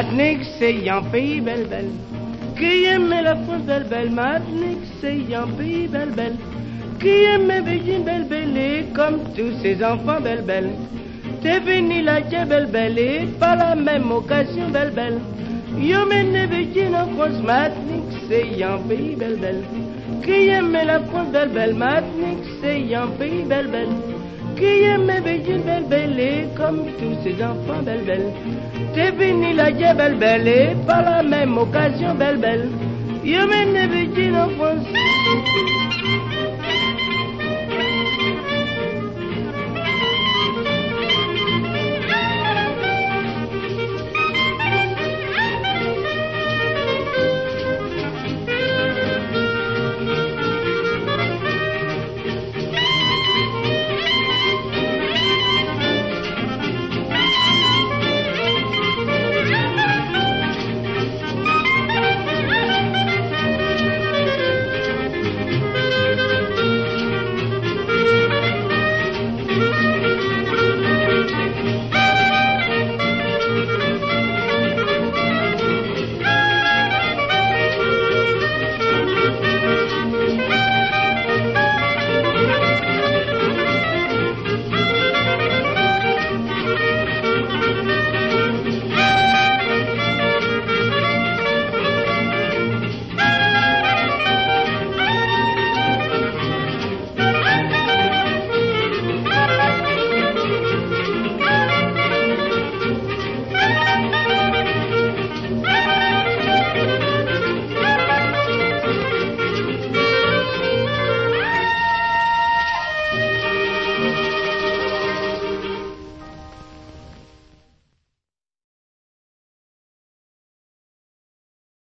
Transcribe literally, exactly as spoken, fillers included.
Matnik c'est un pays belle belle. Qui aime la France belle belle, Matnik c'est un pays belle belle. Qui aime Beijing belle belle, et comme tous ses enfants belle belle. T'es venu la Dieu belle belle, et par la même occasion belle belle. Yo mène Beijing en France, Matnik c'est un pays belle belle. Qui aime la France belle belle, Matnik c'est un pays belle belle. Qui aime Beijing belle belle, et comme tous ses enfants belle belle. T'es venu la Dieu belle belle, et par la même occasion belle belle. Yo mène Beijing en